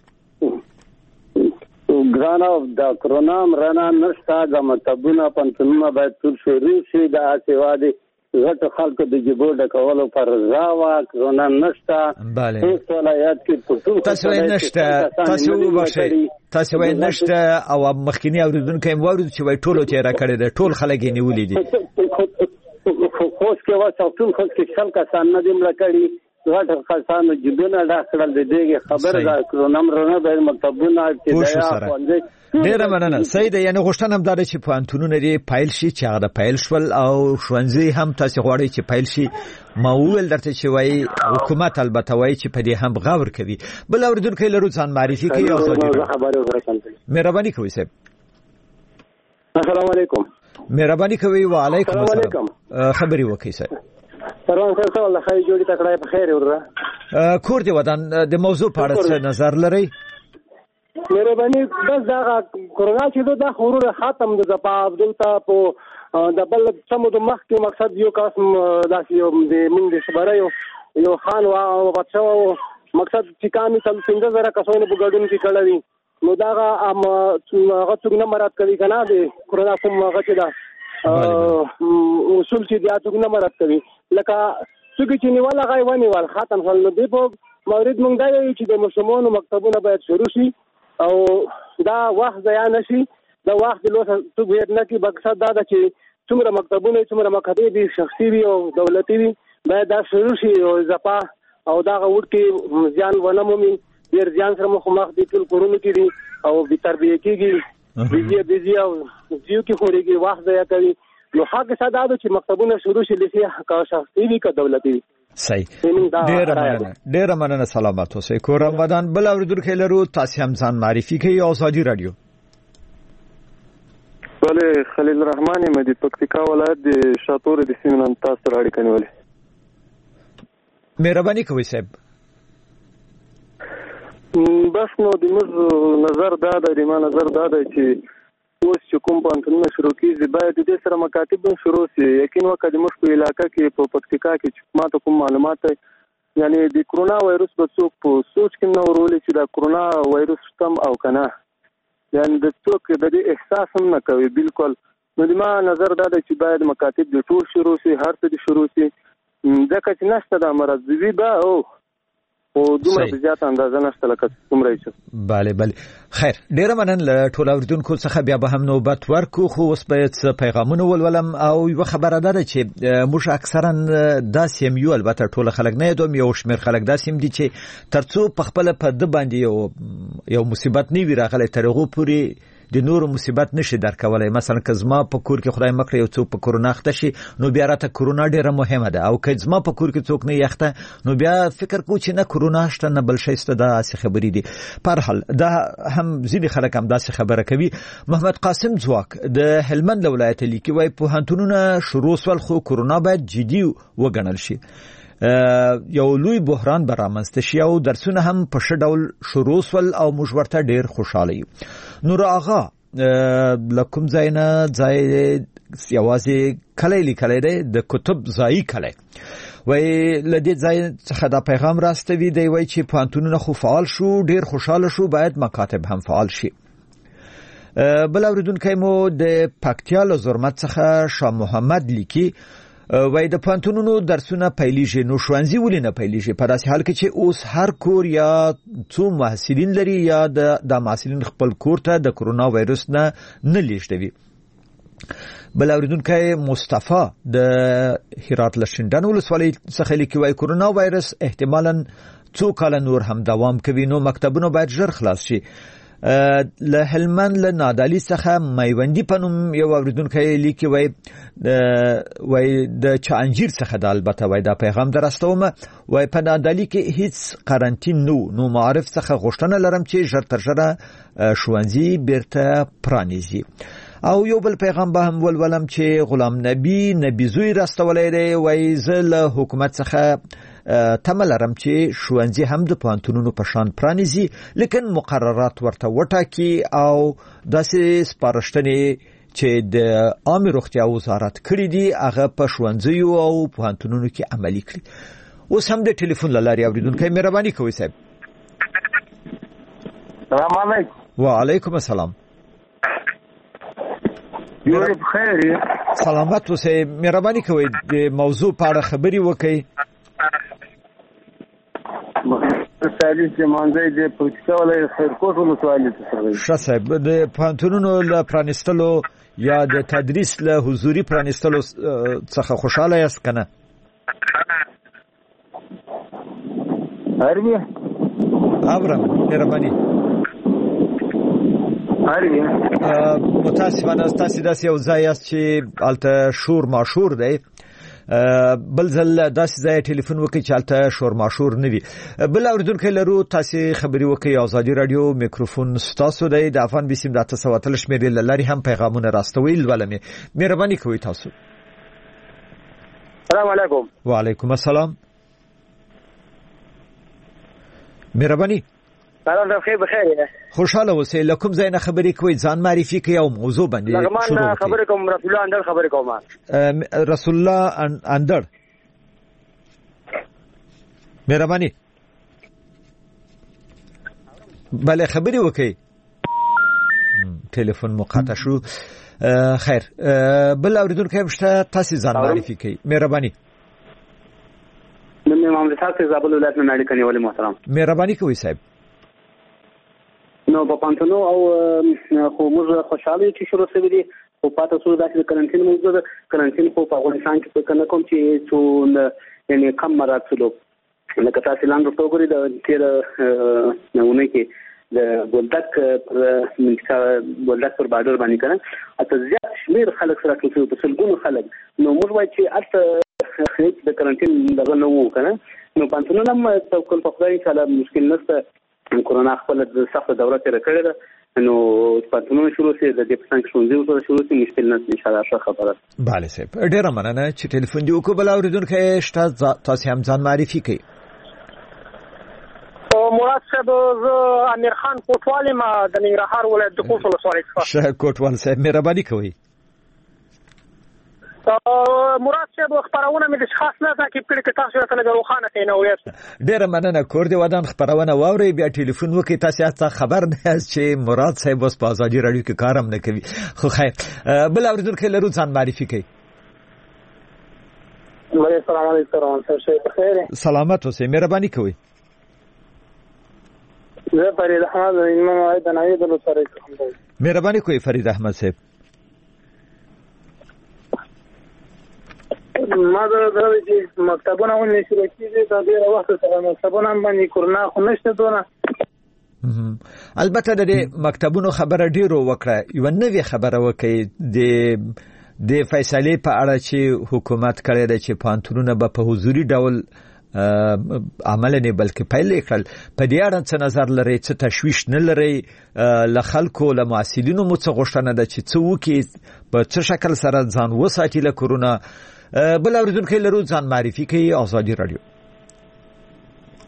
ګرانه د کرونا مرنا نشته، د مکتبونه پوهنتونونه باید ټول شروع شي. د اسوادي غټ خلکو د جبو ډکولو پر ځاوا کرونا نشته. بله هیڅ ولایت کې پټو تاسو یې نشته، تاسو وبخښئ، تاسو یې نشته. او مخکینی اوریدونکو هم وایي چې وای ټولو تیرا کړی ده، ټول خلک یې نیولې دي. خو کې واسه ټول خلک کې څل کسان نه دي مړ کړي، غټ کسانو جبونه ډاکټر د دې خبر ده کرونا مرنه د مکتبونه ابتدایي. ډیره مننه. صحیح ده، یعنی غوښتنه هم دا ده چې پوهنتونونه دې پیل شي، چې هغه پیل شول، او ښوونځي هم تاسو غواړئ چې پیل شي. ما وویل درته چې وایي حکومت البته وایي چې په دې هم غور کوي. بل اورېدونکی لرو، ځان معرفي کوي. مهرباني کوئ صاحب. السلام علیکم. مهرباني کوي. وعلیکم السلام. خبري وکړئ صاحب. پروان سره الله خیر جوړی تکړه په خیر ورته. کور دی ودان د موضوع په اړه څه نظر لري؟ مهرباني بس دا کورونا چې دا خورو ختم د زپا دلته په د بل سمو د مخ کې مقصد یو قسم داسې یو د موږ د خبره یو یو خان او بچو مقصد چې کامي تل څنګه زره کسونه په ګډون کې کړی، نو دا هغه څنګه نه مراد کوي کنه د کورونا کوم هغه چې دا اصول چې دا څنګه مراد کوي، لکه څنګه چې نیول هغه ونیول ختم شول. نو دی په مورید موږ دا یو چې د مشمون مکتبونه باید شروع شي او دا وخت ضایع نشي. دا وخت د لوسه څوک هېر نه کړي. مقصد دا ده چې څومره مکتبونه څومره مکاتب دي، شخصي وي او دولتي وي، باید دا شروع شي او زپا او دا وړکي ځان ونه مومي. ډېر ځان سره مخ دي، ټول کورونو کې دي او بې تربیه کېږي، بيزي بيزي او زیو کې خوريږي، وخت ضایع کوي. نو حق ساده ده چې مکتبونه شروع شي، لسی کا شخصي وي کا دولتي وي. صحیح. ډېر مننه، ډېر مننه. سلامات اوسئ. کورم ودان. بل اوریدونکي لرو، تاسو هم ځان معرفي کوي. ازادي رادیو. بله خلیل الرحمن یم، د پکتیکا ولایت د شاطور د سیمې نن تاسو سره اړیکه نیولې. مهرباني کوئ صاحب. بس نو د موږ نظر دا ده، د ما نظر دا ده چې اوس چې کوم پوهنتونونه شروع کېږي باید د دې سره مکاتب هم شروع شي. یقین وکړه د موږ په علاقه کې په پکتیکا کې چې ما ته کوم معلومات دی، یعنی د کرونا وایرس به څوک په سوچ کې نه ورولي چې دا کرونا وایرس شتم او که نه، یعنی د څوک د دې احساس هم نه کوي بالکل. نو د ما نظر دا ده چې باید مکاتب د ټول شروع شي، هر څه د شروع شي، ځکه چې نشته دا مرض وي به او او دومره زیات اندازه نشته لکه څومره چې. بله بله. خیر، ډیره مننه. له ټول اوریدونکو څخه بیا به هم نوبت ورکو، خو اوس باید څه پیغامونه ولولم. او یوه خبره دا ده چې موږ اکثرا داسې هم یو، البته ټول خلک نه یادوم، یو شمېر خلک داسې هم دي چې تر څو په خپله په ده باندې یو یو مصیبت نه وي راغلی، تر هغو پورې د نورو مصیبت نشي درکولی. مثلا که زما په کور کې خدای مکړه یو څوک په کرونا اخته شي، نو بیا راته کرونا ډیره مهمه ده. او که زما په کور کې څوک نه یخته، نو بیا فکر کوو چې نه کرونا شته نه بل شی شته. داسې خبرې دي. په هر حال دا هم ځینې خلک هم داسې خبره کوي. محمد قاسم ځواک د هلمند له ولایته لیکي، وایي پوهنتونونه شروع شول خو کرونا باید جدي وګڼل شي. یو لوی بحران به رامنځته شي او درسونه هم په ښه ډول شروع شول او موږ ورته ډېر خوشحاله یو. نور آغا له کوم ځای نه ځای یوازې کلی لیکلی دی د کتب ځایي کلی وای لدې ځای څخه دا پیغام راستوي دی وای چې پوهنتونونه خو فعال شو ډیر خوشاله شو باید مکاتب هم فعال شي. بل اوریدونکو مو د پکتیا له زرمت څخه شاه محمد لیکي وای د پوهنتونونو درسونه پیلیږي نو ښوونځي ولې نه پیلیږي په داسې حال کې چې اوس هر کور یا څو محصلین لري یا د محصلین خپل کور ته د کرونا وایرس نه نه لیږدوي. بل اوریدونکو مصطفی د هرات لشندن ولسوالۍ څخه لیکي وای کرونا وایرس احتمالاً څو کال نور هم دوام کوي نو مکتبونه باید ژر خلاص شي. له هلمند له نادعلي څخه میوندی پنوم یو اوریدونکو لیکي وای وای د چانجیر څخه د البته وای دا پیغام درستوم وای په نادعلي کې هیڅ قرنټین نو نو معرف څخه غوښتنه لرم چې ژر تر ژره ښوونځي بیرته پرانیزي. او یو بل پیغام به هم ولولم چې غلام نبی نبی زوی راستولای دی وای زه له حکومت څخه تمه لرم چې ښوونځي هم د پوهنتونونو په شان پرانیزي لیکن مقررات ورته وټاکي او داسې سپارښتنې چې د عامه روغتیا وزارت کړې دي هغه په ښوونځیو او پوهنتونونو کې عملي کړي. اوس هم د ټلیفون له لارې اوریدونکو مهرباني کوئ صاحب. السلام علیکم. وعلیکم السلام. یوه بخیر. سلامت اوسئ. مهرباني کوئ د موضوع په اړه خبري وکړئ. سالي زمانځي د پکتیا ولایت خیرکوټ ولسوالۍ څخه. ښه صاحب د پوهنتونونو له پرانیستلو یا د تدریس له حضوري پرانیستلو څخه خوشاله یاست کنه؟ هربي ابرم مهرباني. هربي متاسفانه تاسو داسې یو ځای یاست چې الته شور ماشور دی. بل ځل داسې ځای ټلیفون وکړئ چې هلته شور ماشور نه وي. بل اوریدونکو لرو تاسو خبري وکړئ. ازادي رادیو میکروفون ستاسو دی د افغان بیسیم د اته سوه اتلس شمیرې له لارې هم پیغامونه راستوي لولم. مهرباني کوئ تاسو. السلام علیکم. وعلیکم السلام. مهرباني. سلام بخیر بخیر. خوشاله اوسئ. لکم ځای نه خبرې کوئ ځان معرفي کړئ او موضوع باندې شروع کړئ. خبرې کوم رسول الله اندر خبرې کوم. رسول الله اندر. مهرباني. بله خبرې وکړئ. ټلیفون مقاطع شو. خیر بل اوریدونکو هم شته تاسو ځان معرفي کړئ. مهرباني. نن محمد صاحب زابل ولایت نه اړیکه نیولې محترم. مهرباني کوئ صاحب. نو په پانتونو او خو موږ خوشاله چې شروع شوی دي او پاتې شو د کرنټین موضوع د کرنټین په افغانستان کې کنه کوم چې څو یعنی کم مراد شلو لکه تاسو لاندې وګورئ د تیر نمونه کې د بولدک منځه بولدک پر بادر باندې کنه اته زیات شمیر خلک سره کې په سلګونو خلک نو موږ وایو چې البته د کرنټین دغه نو کنه نو پانتونو هم توکل په خدای تعالی مشکل نشته. کرونا خپل د سخت دوره تیر کړې ده نو پاتونو شروع شي د دې په څنګه شونځي سره شروع شي مشکل نه ان شاء الله ښه خبره. bale صاحب ډیره مننه چې ټلیفون دی وکړ. بل اوریدونکو شته تاسو هم ځان معرفي کړئ. مراد صاحب زه امیر خان کوټوال ما د ننګرهار ولایت د کوټ ولسوالۍ څخه. ښه کوټوال صاحب مهرباني کوئ. مراد صاحب خبرونه مې د خاص نه تعقیب کړي چې تاسو ته لږ روښانه کړئ نو یاست. ډیره مننه. کور دی ودان خبرونه واوري بیا ټلیفون وکړئ. تاسو هڅه خبر نه یاست چې مراد صاحب اوس په ازادي رادیو کې کار هم نه کوي. خو خیر بل اوریدونکو لرو ځان معرفي کړئ. السلام علیکم. سلامت اوسئ. مهرباني کوئ. زه فرید احمد امام واحد نایب د لوسره کوم. مهرباني کوئ فرید احمد صاحب. ما دا درته چې مکتبونه ونې شروع کیږي دا ډیره وخت سره مکتبونه باندې کرونا خو نشته دونه. البته د مکتبونو خبره ډیرو وکړه. یو نوې خبره وکړي د د فیصله په اړه چې حکومت کړی دی چې پانتونونه به په حضوري ډول عمل نه بلکې پیل کړل. په دې اړه څه نظر لري؟ څه تشویش نه لري؟ ل خلکو له محصلینو مو څه غوښتنه ده چې څه وکړي په څه شکل سره ځان وساتي له کرونا؟ بل اوریدونکو لرو ځان معرفي کوي. ازادي رادیو.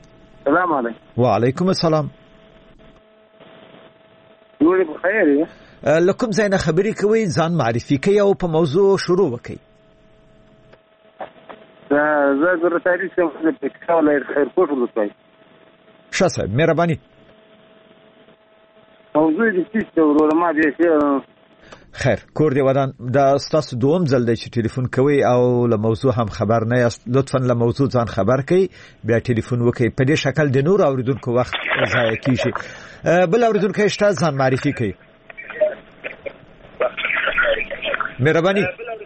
السلام علیکم. وعلیکم السلام. یوه بخیر. لکم زینه خبري کوي ځان معرفي کوي او په موضوع شروع وکړي. زه ګور تاریخ څخه په ټاول ایرپورټ ولوي. ښه صاحب مهرباني. موضوع دې څه ورور ما دې خیر کور دی ودان دا ستاسو دوم ځل دی چې ټلیفون کوي او له موضوع هم خبر نه یاست. لطفا له موضوع ځان خبر کړئ بیا ټلیفون وکړئ. په دې شکل د نور اوریدونکو وخت ضایع کیږي. بل اوریدونکو شته ځان معرفي کړئ. مهرباني.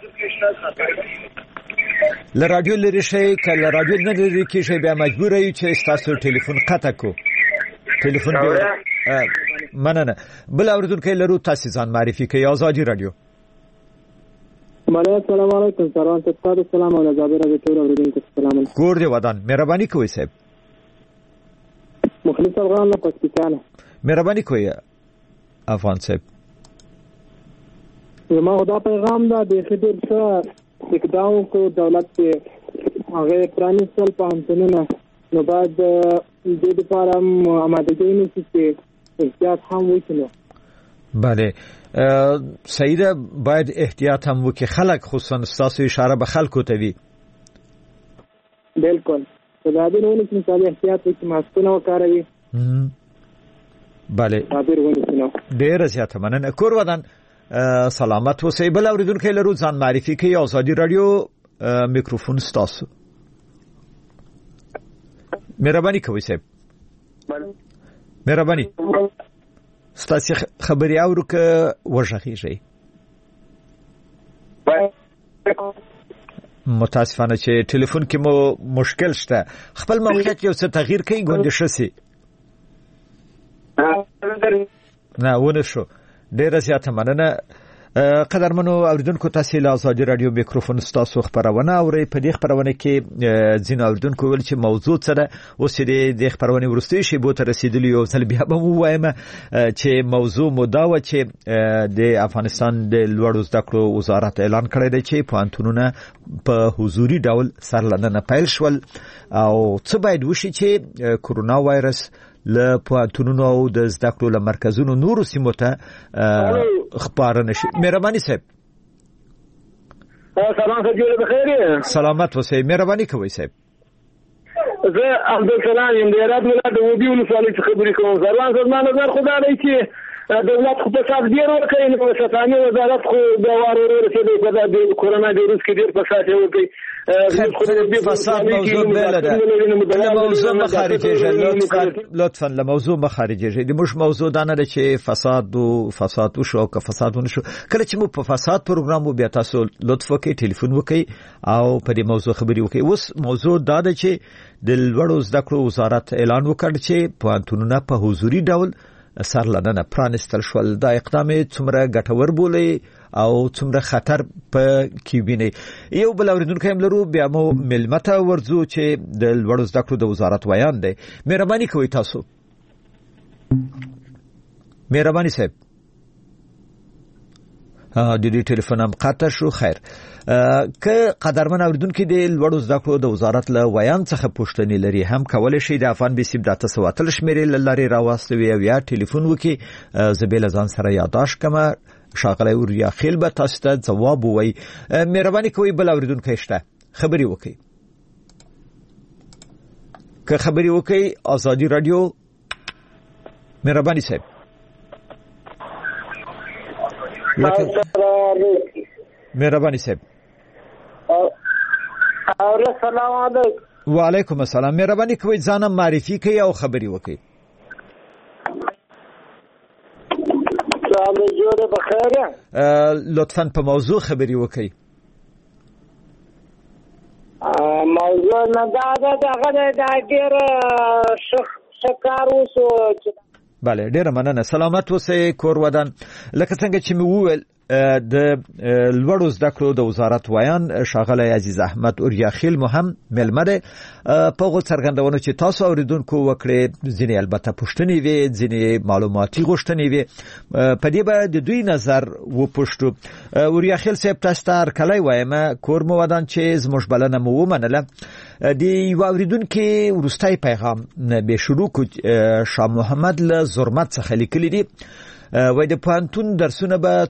له رادیو لري شي کله رادیو نه لري کې شي بیا مجبور یو چې تاسو ټلیفون قطع کو. ټلیفون بیا مننه. بل اوریدونکو لرو تاسو ځان معرفي کوي. آزادي رادیو. مالک السلام علیکم. سلام تاسو سلام او زابر د ټول اوریدونکو سلام. کور دی ودان مهرباني کوئ صاحب. مخلص افغان له پاکستان. مهرباني کوئ افغان صاحب. زما خدا پیغام دا د خبر څخه اقدام کو دولت ته هغه پرانیستل په همتنه نو بعد د دې لپاره آمادګي نه شي احتیاط هم وکړو. بله سیده باید احتیاط هم وکړي. خلک خصوصا تاسو اشاره به خلکو ته وی. بالکل دا دې نو چې مثال احتیاط وکړي ماسکونه وکاروي. بله ډیر زیاته مننه. کور ودان سلامت اوسئ. بل اوریدونکو لرو ځان معرفي کوي. آزادي رادیو میکروفون ستاسو. مهرباني کوئ صاحب. مهرباني ستاسو خبري اورو که وژغیږي. متاسفانه چې ټلیفون کې مو مشکل شته. خپل موقعیت یو څه تغییر کوي ګوندې شسي. نه ونه شو. ډیره زیاته مننه. قدرمنو اوریدونکو تاسو له آزادي رادیو میکروفون ستاسو خبرونه اورئ. په دې خبرونه کې ځین اوریدونکو ول چې موضوع څه ده اوس دې خبرونه ورستي شي بو ته رسیدلی او ځل بیا به وایم چې موضوع مو دا و چې د افغانستان د لوړو زده کړو وزارت اعلان کړی دی چې پوهنتونونه په حضوري ډول سرلنډنه پیل شول او څه باید وشي چې کورونا وایرس له پوهنتونونو او د زده کړو له مرکزونو نورو سیمو ته خبر نشي. مهرباني صاحب. سلام سجل بخیر. سلامت اوسئ. مهرباني کوئ صاحب. زه عبدالسلام یم د رات ملت د ودیو نسوالي څخه خبرې کوم. زروان زما نظر خدای دی چې دولت خو په تاسو ډیر ورکړي نو ستانه وزارت خو د وارو رسېدو په د کورونا وایرس کې ډیر فساد ورکړي. فساد موضوع بله ده. لموضوع مخارجه لطفا لطفا لموضوع مخارجه دي. مش موضوع دانه ده چې فساد او فساد وشو که فساد ونشو. کله چې مو په فساد پروګرام بیا تاسو لطف وکړئ ټلیفون وکړئ او په دې موضوع خبري وکړئ. اوس موضوع دا ده چې د لوړو زده کړو وزارت اعلان وکړ چې پوهنتونونه په حضوري ډول سرلنډنه پرانستل شول. دا اقدام څومره ګټور بولي او څومره خطر په کې ویني. یو بل اوریدونکو هم لرو بیا مو ملمته ورزو چې د لوړو زده کړو د وزارت ویان دی. مهرباني کوئ تاسو. مهرباني صاحب. د دې ټلیفون هم قطع شو. خیر که قدرمن اوریدونکو د لوړو زده کړو د وزارت له ویان څخه پوښتنې لري هم کولای شي د افغان بي سي د تاسو واتل شمیرې لاري راوستوي او یا ټلیفون وکي زبیل ځان سره یاداشت کما شاغله اوریا خیل به تاسو ته جواب وای. مهرباني کوئ بل اوریدونکو شته خبري وکي. که خبري وکي آزادي رادیو. مهرباني صاحب. مهرباني صاحب. السلام علیکم. وعلیکم السلام. مهرباني کوئ ځان معرفي کوئ او خبري وکي. سلام جوړ بخیر. لطفاً په موضوع خبري وکي. موضوع نه دا دا هغه د ډیر شکار وسو. بله ډیر مننه. سلامت اوسئ. کور ودان لکه څنګه چې مې وویل د لوړو زده کړو د وزارت ویان شاغله عزیز احمد اوریاخیل مو هم ملمه ده. په غو څرګندونو چې تاسو اوریدونکو وکړي ځینې البته پوښتنې وي ځینې معلوماتي غوښتنې وي په دې به د دوی نظر و پوښتو. اوریاخیل صاحب تاسو ته کله وایم کور مو ودان چې زموږ بلنه مو ومنله. دی اوریدونکو ورستای پیغام به شروع کو شاه محمد له زرمت څخه لیکلی دی وای د پانتون درسونه به